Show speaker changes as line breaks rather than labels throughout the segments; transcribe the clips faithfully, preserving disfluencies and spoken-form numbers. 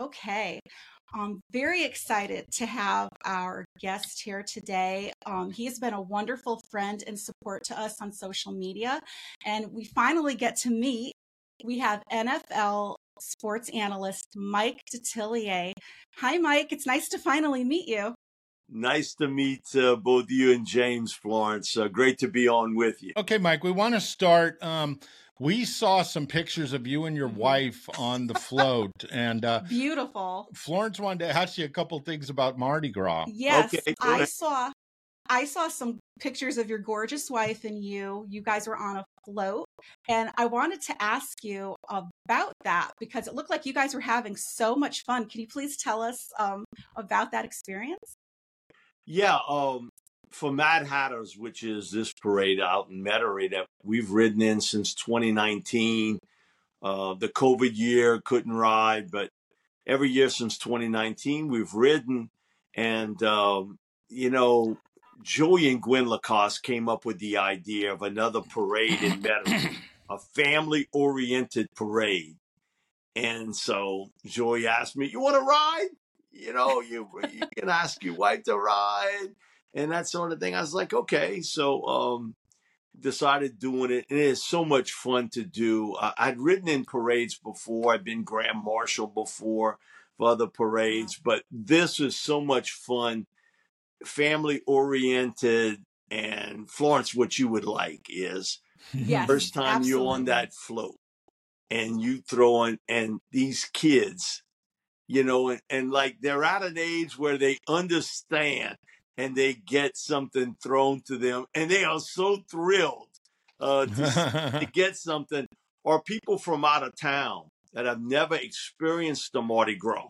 Okay. I'm very excited to have our guest here today. Um, he's been a wonderful friend and support to us on social media, and we finally get to meet. We have N F L sports analyst Mike Detillier. Hi, Mike. It's nice to finally meet you.
Nice to meet uh, both you and James, Florence. Uh, great to be on with you.
Okay, Mike, we want to start. Um, we saw some pictures of you and your
Mhm.
wife on the float, and uh,
Beautiful.
Florence wanted to ask you a couple things about Mardi Gras.
Yes,
Okay, go
I
ahead.
saw I saw some pictures of your gorgeous wife and you. You guys were on a float, and I wanted to ask you about that because it looked like you guys were having so much fun. Can you please tell us um, about that experience?
Yeah, um, for Mad Hatters, which is this parade out in Metairie that we've ridden in since twenty nineteen. Uh, the COVID year couldn't ride, but every year since twenty nineteen we've ridden. And um, you know, Joey and Gwen Lacoste came up with the idea of another parade in Metairie, a family-oriented parade. And so Joey asked me, "You want to ride? You know, you you can ask your wife to ride and that sort of thing." I was like, "Okay." So um, decided doing it, and it is so much fun to do. Uh, I'd ridden in parades before. I've been Grand Marshal before for other parades, but this is so much fun, family oriented. And Florence, what you would like is
Yes,
first time you're on
absolutely.
that float and you throwing, and these kids, you know, and, and like they're at an age where they understand and they get something thrown to them and they are so thrilled uh, to, to get something, or people from out of town that have never experienced the Mardi Gras,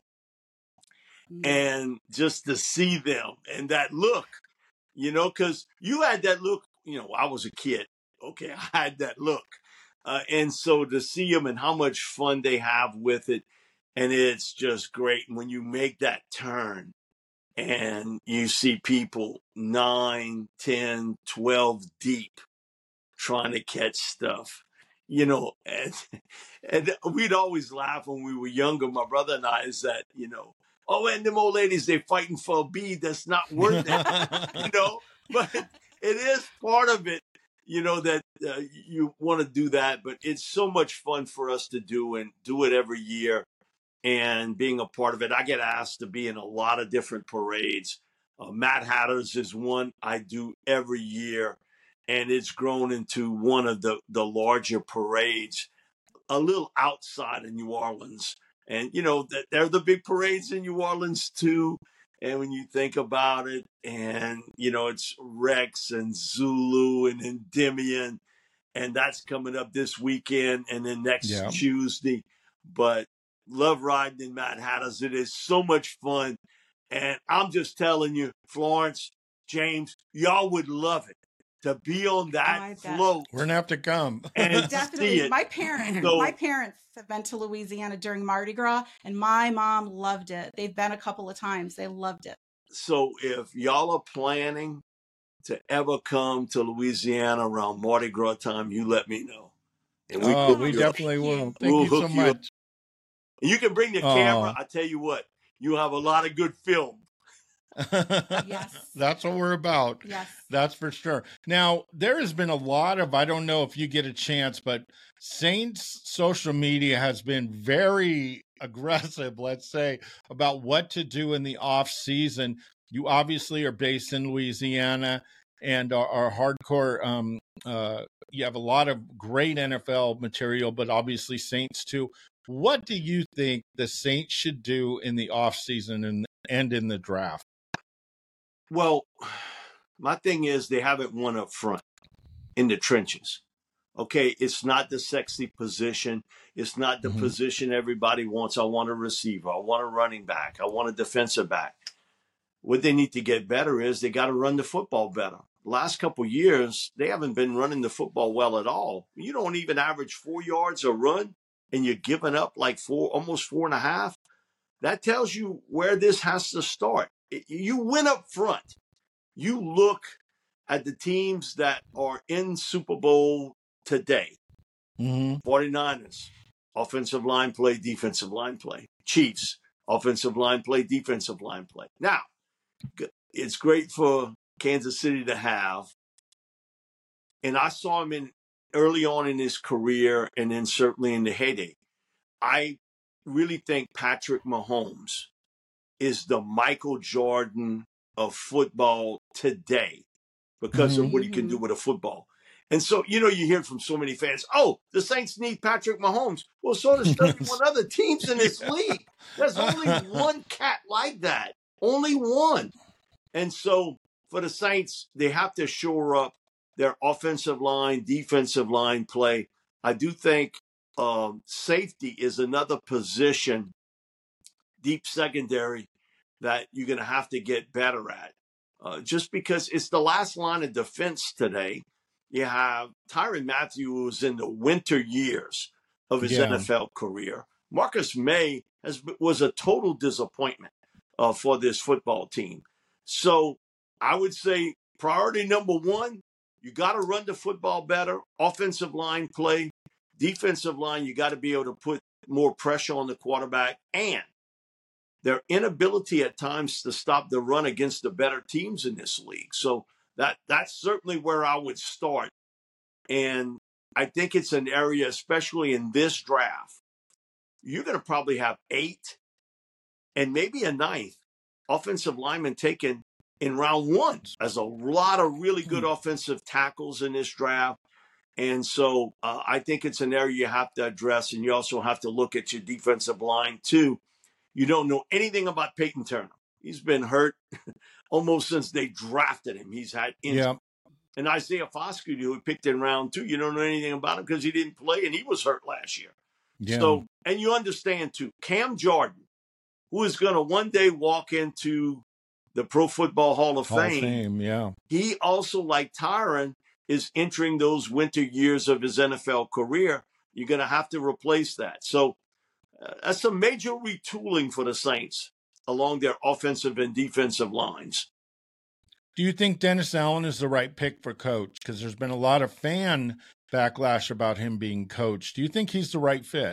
Mm.
and just to see them and that look, you know, because you had that look, you know, I was a kid. Okay, I had that look. Uh, and so to see them and how much fun they have with it, and it's just great. And when you make that turn and you see people nine, ten, twelve deep trying to catch stuff, you know, and, and we'd always laugh when we were younger, my brother and I, is that, you know, oh, and them old ladies, they fighting for a bead that's not worth it, you know, but it is part of it, you know, that uh, you want to do that, but it's so much fun for us to do and do it every year. And being a part of it, I get asked to be in a lot of different parades. Uh, Mad Hatters is one I do every year, and it's grown into one of the, the larger parades, a little outside of New Orleans. And, you know, that they're the big parades in New Orleans, too. And when you think about it, and, you know, it's Rex and Zulu and Endymion, and that's coming up this weekend and then next
Yeah.
Tuesday. But love riding in Mad Hatters. It is so much fun. And I'm just telling you, Florence, James, y'all would love it to be on that
I bet.
float
We're gonna have to come.
and see
Definitely.
it.
My parents,
So,
my parents have been to Louisiana during Mardi Gras, and my mom loved it. They've been a couple of times. They loved it.
so if y'all are planning to ever come to Louisiana around Mardi Gras time, you let me know. And we
Oh,
hook
we
you up.
definitely will. Thank
We'll
you so
hook you up.
much.
And you can bring the camera.
Oh,
I tell you what, you have a lot of good film.
Yes.
that's what we're about.
Yes.
That's for sure. Now, there has been a lot of, I don't know if you get a chance, but Saints social media has been very aggressive, let's say, about what to do in the off season. You obviously are based in Louisiana and are, are hardcore. Um, uh, you have a lot of great N F L material, but obviously Saints too. What do you think the Saints should do in the off season and, and in the draft?
Well, my thing is they haven't won up front in the trenches. Okay, it's not the sexy position. It's not the
Mhm.
position everybody wants. I want a receiver. I want a running back. I want a defensive back. What they need to get better is they got to run the football better. Last couple of years, they haven't been running the football well at all. You don't even average four yards a run, and you're giving up like four, almost four and a half. That tells you where this has to start. You win up front. You look at the teams that are in Super Bowl today.
Mm-hmm.
49ers, offensive line play, defensive line play. Chiefs, offensive line play, defensive line play. Now, it's great for Kansas City to have. And I saw him in early on in his career and then certainly in the heyday. I really think Patrick Mahomes is the Michael Jordan of football today because
Mhm.
of what he can do with a football. And so, you know, you hear from so many fans, oh, the Saints need Patrick Mahomes. Well, so does thirty-one other teams in this
Yeah.
league. There's only one cat like that. Only one. And so for the Saints, they have to shore up their offensive line, defensive line play. I do think um, safety is another position, deep secondary, that you're going to have to get better at. Uh, just because it's the last line of defense today. You have Tyrann Mathieu, who's in the winter years of his
Yeah.
N F L career. Marcus May has was a total disappointment uh, for this football team. So I would say priority number one, you got to run the football better. Offensive line play, defensive line, you got to be able to put more pressure on the quarterback, and their inability at times to stop the run against the better teams in this league. So that that's certainly where I would start. And I think it's an area, especially in this draft, you're going to probably have eight and maybe a ninth offensive lineman taken in round one. There's a lot of really good offensive tackles in this draft. And so uh, I think it's an area you have to address. And you also have to look at your defensive line, too. You don't know anything about Peyton Turner. He's been hurt almost since they drafted him. He's had injuries.
Yeah.
And Isaiah Foskey, who we picked in round two, you don't know anything about him because he didn't play and he was hurt last year.
Yeah.
So, and you understand, too, Cam Jordan, who is going to one day walk into the Pro Football Hall of
Hall
Fame.
of Fame, yeah.
He also, like Tyrann, is entering those winter years of his N F L career. You're going to have to replace that. So uh, that's some major retooling for the Saints along their offensive and defensive lines.
Do you think Dennis Allen is the right pick for coach? Because there's been a lot of fan backlash about him being coach. Do you think he's the right fit?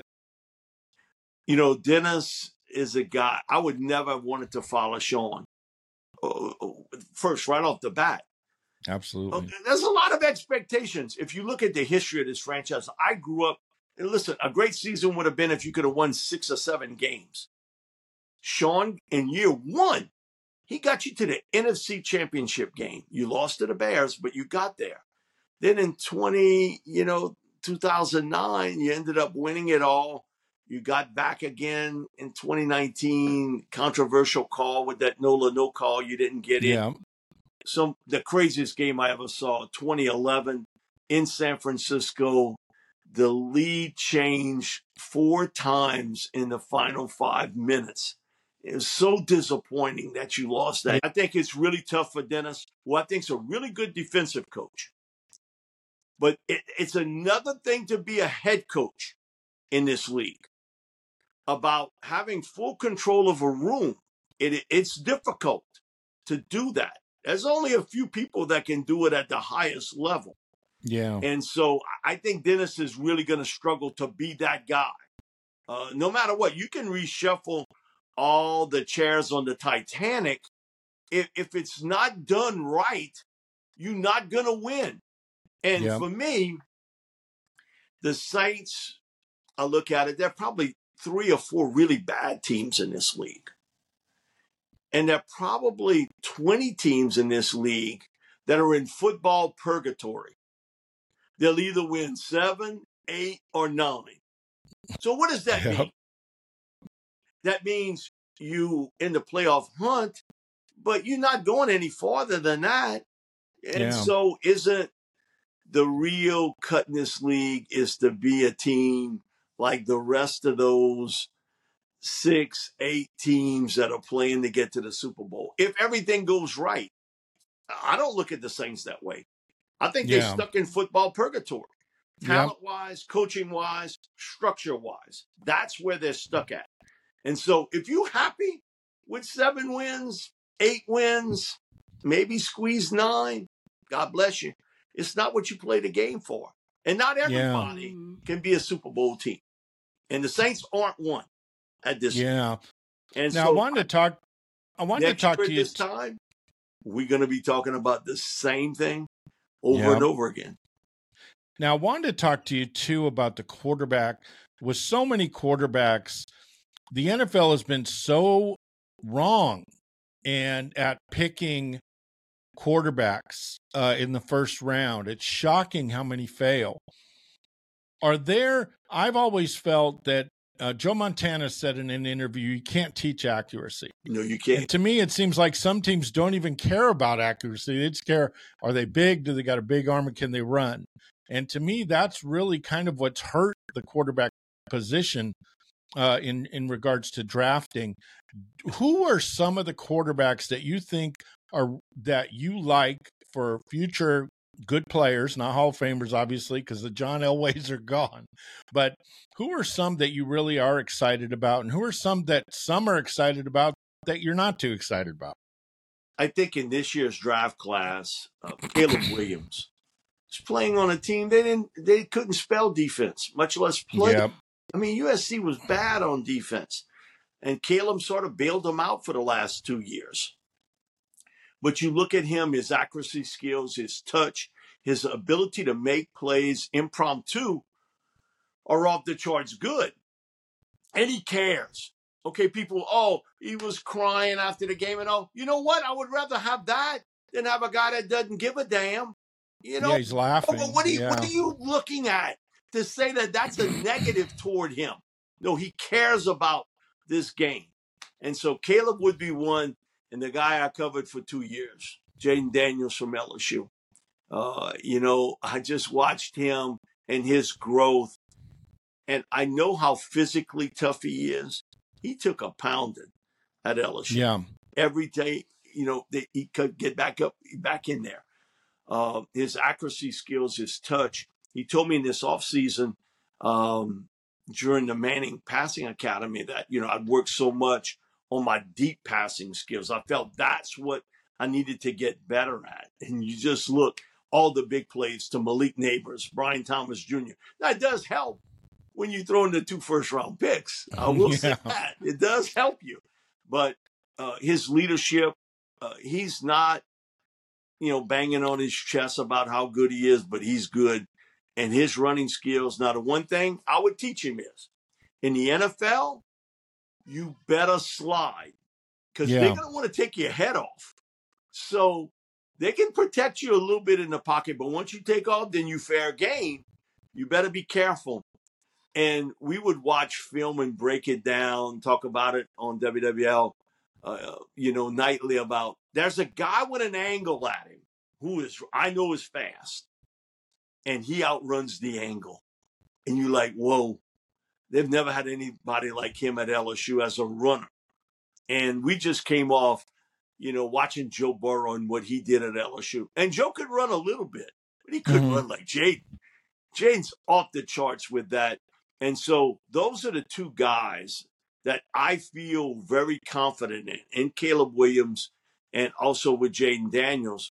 You know, Dennis is a guy, I would never have wanted to follow Sean. Uh, first, right off the bat.
Absolutely.
There's a lot of expectations. If you look at the history of this franchise, I grew up, and listen, a great season would have been if you could have won six or seven games. Sean, in year one, he got you to the N F C Championship game. You lost to the Bears, but you got there. Then in twenty, you know, two thousand nine, you ended up winning it all. You got back again in twenty nineteen, controversial call with that Nola no call. You didn't get it.
Yeah.
So the craziest game I ever saw, twenty eleven in San Francisco. The lead changed four times in the final five minutes. It was so disappointing that you lost that. I think it's really tough for Dennis, who I think is a really good defensive coach. But it, it's another thing to be a head coach in this league. About having full control of a room. It, it's difficult to do that. There's only a few people that can do it at the highest level.
Yeah.
And so I think Dennis is really going to struggle to be that guy. Uh, no matter what, you can reshuffle all the chairs on the Titanic. If, if it's not done right, you're not going to win. And
Yeah.
for me, the Saints, I look at it, they're probably three or four really bad teams in this league. And there are probably twenty teams in this league that are in football purgatory. They'll either win seven, eight, or nine. So what does that
Yep.
mean? That means you in the playoff hunt, but you're not going any farther than that. And
Yeah.
so isn't the real cut in this league is to be a team like the rest of those six, eight teams that are playing to get to the Super Bowl. If everything goes right, I don't look at the Saints that way. I think they're
Yeah.
stuck in football purgatory.
Yep.
Talent-wise, coaching-wise, structure-wise. That's where they're stuck at. And so if you're happy with seven wins, eight wins, maybe squeeze nine, God bless you. It's not what you play the game for. And not everybody
Mhm.
can be a Super Bowl team. And the Saints aren't one at this
Yeah.
And
Now I
so
wanted to talk. I wanted to
next
talk
year
to
at
you.
this time, we're going to be talking about the same thing over
Yeah.
and over again.
Now I wanted to talk to you too about the quarterback. With so many quarterbacks, the N F L has been so wrong and at picking quarterbacks uh, in the first round. It's shocking how many fail. Are there? I've always felt that uh, Joe Montana said in an interview, you can't teach accuracy.
No, you
And
can't.
to me, it seems like some teams don't even care about accuracy. They just care, are they big? Do they got a big arm? And can they run? And to me, that's really kind of what's hurt the quarterback position uh, in, in regards to drafting. Who are some of the quarterbacks that you think are that you like for future good players, not Hall of Famers, obviously, because the John Elways are gone. But who are some that you really are excited about, and who are some that some are excited about that you're not too excited about?
I think in this year's draft class, uh, Caleb Williams is playing on a team they didn't, they couldn't spell defense, much less play.
Yep.
I mean, U S C was bad on defense, and Caleb sort of bailed them out for the last two years. But you look at him, his accuracy skills, his touch, his ability to make plays impromptu are off the charts good. And he cares. Okay, people, oh, he was crying after the game and all. You know what? I would rather have that than have a guy that doesn't give a damn. You know,
Yeah, he's laughing.
Oh, what, are you,
yeah.
what are you looking at to say that that's a negative toward him? No, he cares about this game. And so Caleb would be one, and the guy I covered for two years, Jayden Daniels from L S U. Uh, you know, I just watched him and his growth, and I know how physically tough he is. He took a pounding at L S U.
Yeah.
Every day, you know, they, he could get back up, back in there. Uh, his accuracy skills, his touch. He told me in this offseason um, during the Manning Passing Academy that, you know, I'd worked so much on my deep passing skills. I felt that's what I needed to get better at. And you just look, all the big plays to Malik Neighbors, Brian Thomas Junior That does help when you throw in the two first-round picks. I will
Yeah.
say that. It does help you. But uh, his leadership, uh, he's not, you know, banging on his chest about how good he is, but he's good. And his running skills. Now, the one thing I would teach him is, in the N F L, you better slide because
Yeah.
they're going to want to take your head off. So they can protect you a little bit in the pocket, but once you take off, then you fair game. You better be careful. And we would watch film and break it down, talk about it on W W L, uh, you know, nightly about there's a guy with an angle at him who is, I know is fast, and he outruns the angle. And you're like, whoa, they've never had anybody like him at L S U as a runner. And we just came off, you know, watching Joe Burrow and what he did at L S U. And Joe could run a little bit, but he couldn't
Mhm.
run like Jayden. Jayden's off the charts with that. And so those are the two guys that I feel very confident in, in Caleb Williams and also with Jayden Daniels.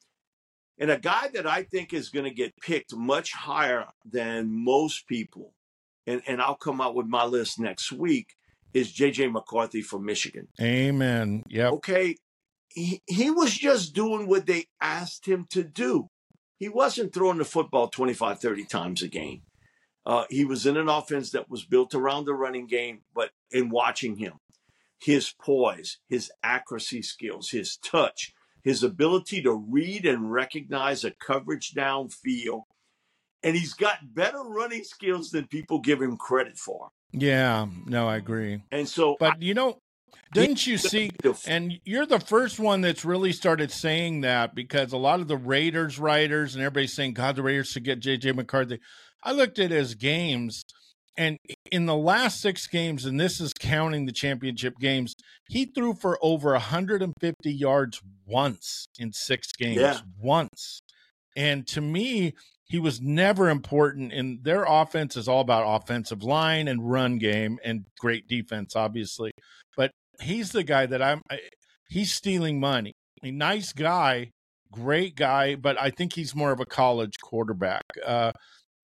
And a guy that I think is going to get picked much higher than most people, and, and I'll come out with my list next week, is J J McCarthy from Michigan.
Amen. Yep.
Okay, he, he was just doing what they asked him to do. He wasn't throwing the football twenty-five, thirty times a game. Uh, he was in an offense that was built around the running game, but in watching him, his poise, his accuracy skills, his touch, his ability to read and recognize a coverage downfield, and he's got better running skills than people give him credit for.
Yeah. No, I agree.
And so,
But, you know, didn't you see, and you're the first one that's really started saying that, because a lot of the Raiders writers and everybody's saying, God, the Raiders should get J J McCarthy. I looked at his games, and in the last six games, and this is counting the championship games, he threw for over one hundred fifty yards once in six games.
Yeah.
Once. And to me, he was never important. In their offense is all about offensive line and run game and great defense, obviously. But he's the guy that I'm I, he's stealing money. A nice guy, great guy, but I think he's more of a college quarterback. Uh,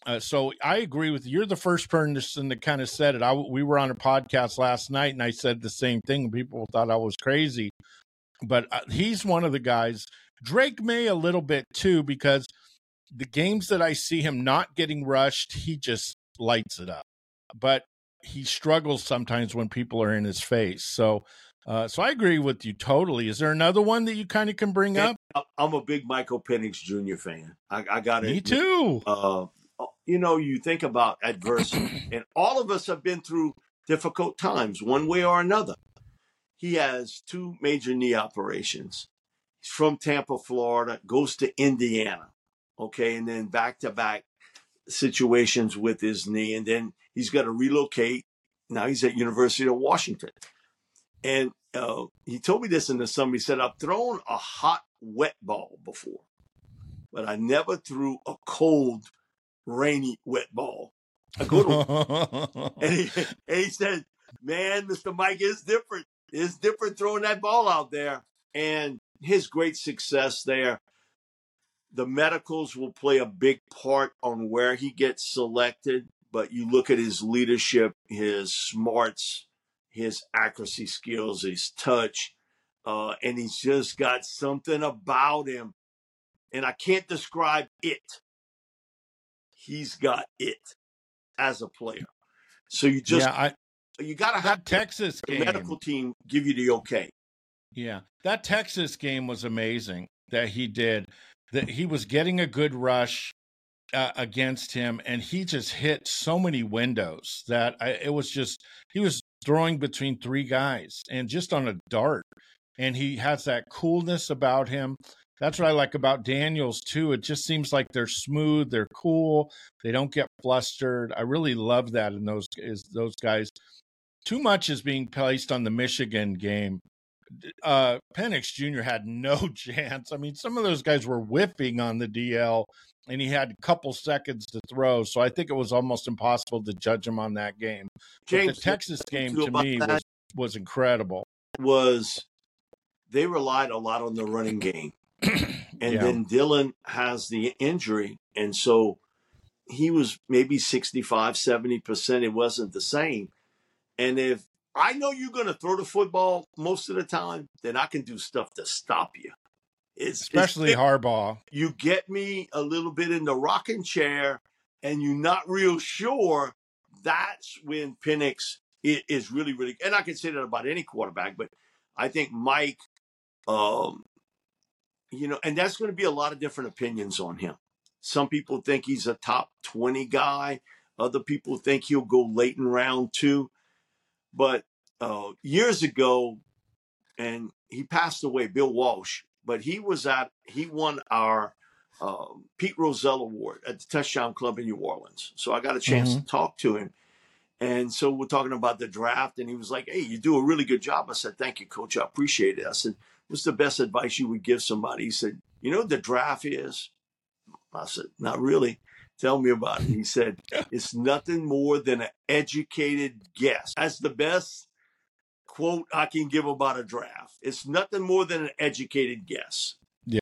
Uh, so I agree with you. You're the first person that kind of said it. I, we were on a podcast last night, and I said the same thing. People thought I was crazy, but uh, he's one of the guys. Drake May a little bit too, because the games that I see him not getting rushed, he just lights it up. But he struggles sometimes when people are in his face. So, uh, so I agree with you totally. Is there another one that you kind of can bring up?
I'm a big Michael Penix Junior fan. I, I got it.
Me too.
Uh, you know, you think about adversity, and all of us have been through difficult times, one way or another. He has two major knee operations. He's from Tampa, Florida, goes to Indiana, okay, and then back-to-back situations with his knee, and then he's got to relocate. Now he's at University of Washington. And uh, he told me this in the summer. He said, I've thrown a hot, wet ball before, but I never threw a cold, rainy, wet ball. A good one. and, he, and he said, man, Mister Mike, it's different. It's different throwing that ball out there. And his great success there. The medicals will play a big part on where he gets selected, but you look at his leadership, his smarts, his accuracy skills, his touch, uh, and he's just got something about him. And I can't describe it. He's got it as a player. So you just,
yeah, I,
you got to have
Texas
the
game.
medical team give you the okay.
Yeah, that Texas game was amazing that he did. That he was getting a good rush uh, against him, and he just hit so many windows that I, it was just, he was throwing between three guys and just on a dart. And he has that coolness about him. That's what I like about Daniels too. It just seems like they're smooth, they're cool, they don't get flustered. I really love that in those is those guys. Too much is being placed on the Michigan game. Uh, Penix Junior had no chance. I mean, some of those guys were whipping on the D L, and he had a couple seconds to throw. So I think it was almost impossible to judge him on that game. James, but the Texas game to me was was incredible.
Was they relied a lot on the running game, and yeah. then Dillon has the injury, and so he was maybe sixty-five, seventy percent. It wasn't the same. And if I know you're going to throw the football most of the time, then I can do stuff to stop you. It's,
Especially
it's,
Harbaugh.
You get me a little bit in the rocking chair and you're not real sure, that's when Penix is really, really – and I can say that about any quarterback, but I think Mike, um, you know, and that's going to be a lot of different opinions on him. Some people think he's a top twenty guy. Other people think he'll go late in round two. But uh, years ago, and he passed away, Bill Walsh, but he was at, he won our uh, Pete Rozelle Award at the Touchdown Club in New Orleans. So I got a chance mm-hmm. to talk to him. And so we're talking about the draft, and he was like, hey, you do a really good job. I said, thank you, Coach. I appreciate it. I said, what's the best advice you would give somebody? He said, you know what the draft is? I said, not really. Tell me about it. He said, it's nothing more than an educated guess. That's the best quote I can give about a draft. It's nothing more than an educated guess.